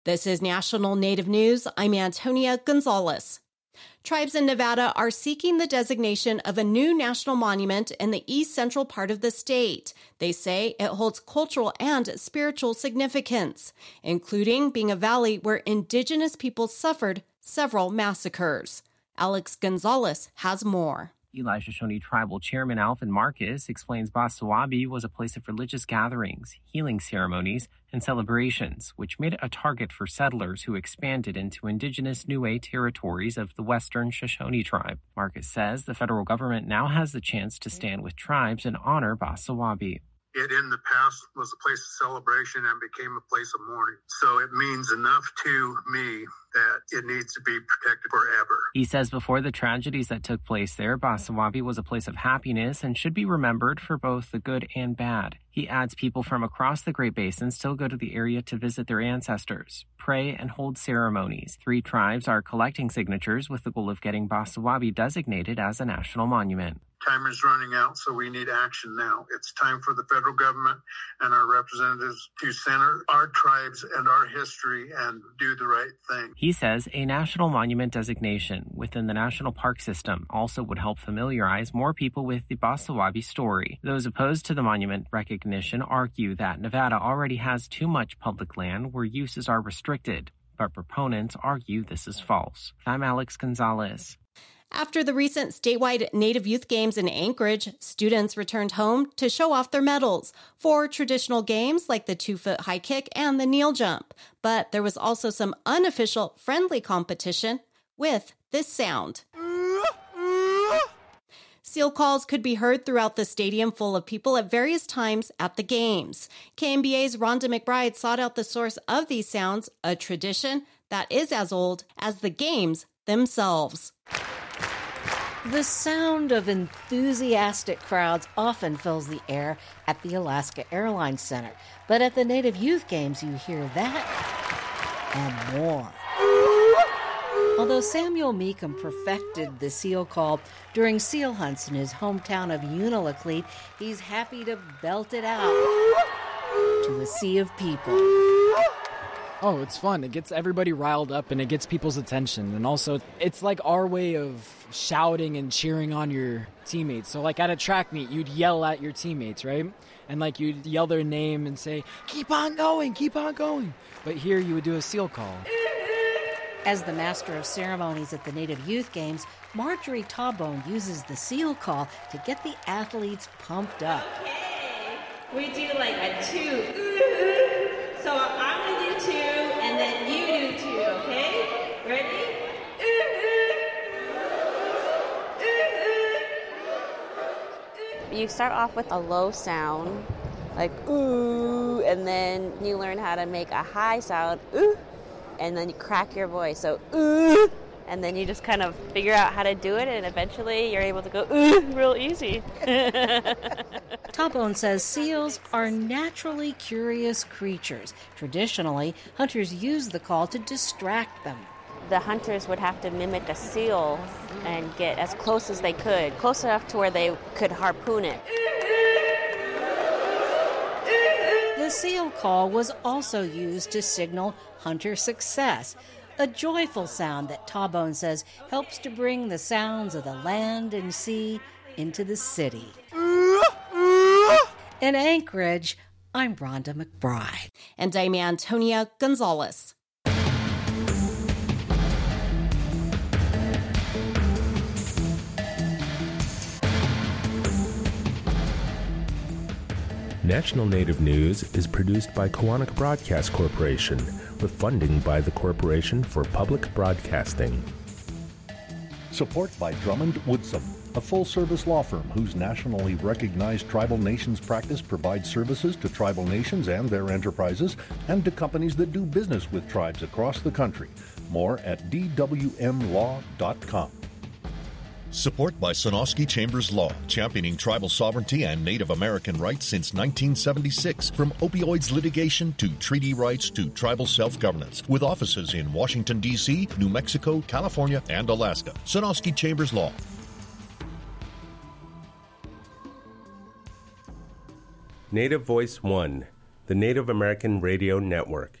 This is National Native News. I'm Antonia Gonzalez. Tribes in Nevada are seeking the designation of a new national monument in the east central part of the state. They say it holds cultural and spiritual significance, including being a valley where indigenous peoples suffered several massacres. Alex Gonzalez has more. Eli Shoshone Tribal Chairman Alvin Marcus explains Basawabi was a place of religious gatherings, healing ceremonies, and celebrations, which made it a target for settlers who expanded into indigenous Niue territories of the Western Shoshone tribe. Marcus says the federal government now has the chance to stand with tribes and honor Basawabi. It in the past was a place of celebration and became a place of mourning. So it means enough to me that it needs to be protected forever. He says before the tragedies that took place there, Basawabi was a place of happiness and should be remembered for both the good and bad. He adds people from across the Great Basin still go to the area to visit their ancestors, pray, and hold ceremonies. 3 tribes are collecting signatures with the goal of getting Basawabi designated as a national monument. Time is running out, so we need action now. It's time for the federal government and our representatives to center our tribes and our history and do the right thing. He says a national monument designation within the national park system also would help familiarize more people with the Basawabi story. Those opposed to the monument recognition argue that Nevada already has too much public land where uses are restricted, but proponents argue this is false. I'm Alex Gonzalez. After the recent statewide Native Youth Games in Anchorage, students returned home to show off their medals for traditional games like the 2-foot high kick and the kneel jump. But there was also some unofficial friendly competition with this sound. Seal calls could be heard throughout the stadium full of people at various times at the games. KMBA's Rhonda McBride sought out the source of these sounds, a tradition that is as old as the games themselves. The sound of enthusiastic crowds often fills the air at the Alaska Airlines Center. But at the Native Youth Games, you hear that and more. Although Samuel Meekum perfected the seal call during seal hunts in his hometown of Unalakleet, he's happy to belt it out to a sea of people. Oh, it's fun. It gets everybody riled up and it gets people's attention. And also, it's like our way of shouting and cheering on your teammates. So like at a track meet, you'd yell at your teammates, right? And like you'd yell their name and say, keep on going, keep on going. But here you would do a seal call. As the master of ceremonies at the Native Youth Games, Marjorie Tawbone uses the seal call to get the athletes pumped up. Okay, we do like a 2. So I'm going to do 2, and then you do 2, okay? Ready? You start off with a low sound, like ooh, and then you learn how to make a high sound, ooh, and then you crack your voice, so ooh, and then you just kind of figure out how to do it, and eventually you're able to go ooh real easy. Tawbone says seals are naturally curious creatures. Traditionally, hunters use the call to distract them. The hunters would have to mimic a seal and get as close as they could, close enough to where they could harpoon it. The seal call was also used to signal hunter success, a joyful sound that Tawbone says helps to bring the sounds of the land and sea into the city. In Anchorage, I'm Rhonda McBride. And I'm Antonia Gonzalez. National Native News is produced by Kawanak Broadcast Corporation with funding by the Corporation for Public Broadcasting. Support by Drummond Woodsum, a full-service law firm whose nationally recognized tribal nations practice provides services to tribal nations and their enterprises and to companies that do business with tribes across the country. More at dwmlaw.com. Support by Sonosky Chambers Law, championing tribal sovereignty and Native American rights since 1976. From opioids litigation to treaty rights to tribal self-governance. With offices in Washington, D.C., New Mexico, California, and Alaska. Sonosky Chambers Law. Native Voice One, the Native American Radio Network.